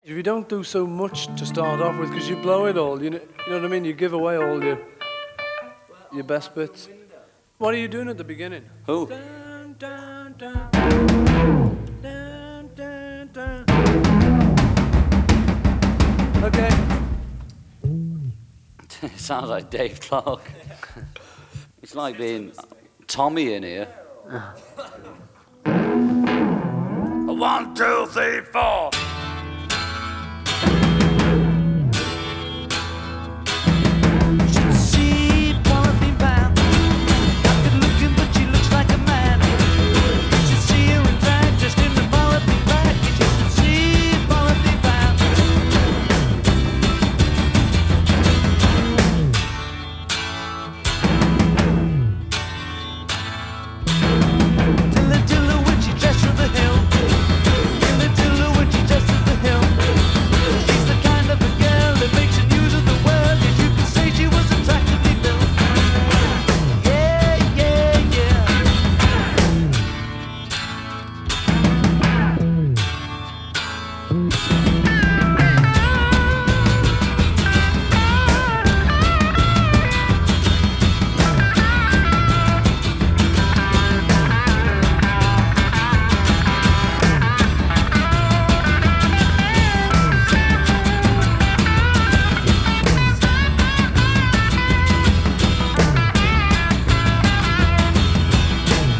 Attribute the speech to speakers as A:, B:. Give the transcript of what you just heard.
A: If you don't do so much to start off with, because you blow it all, you know what I mean? You give away all your best bits. What are you doing at the beginning?
B: Who?
A: Dun, dun, dun, dun, dun, dun. Okay.
B: It sounds like Dave Clark. It's like being Tommy in here. 1, 2, 3, 4.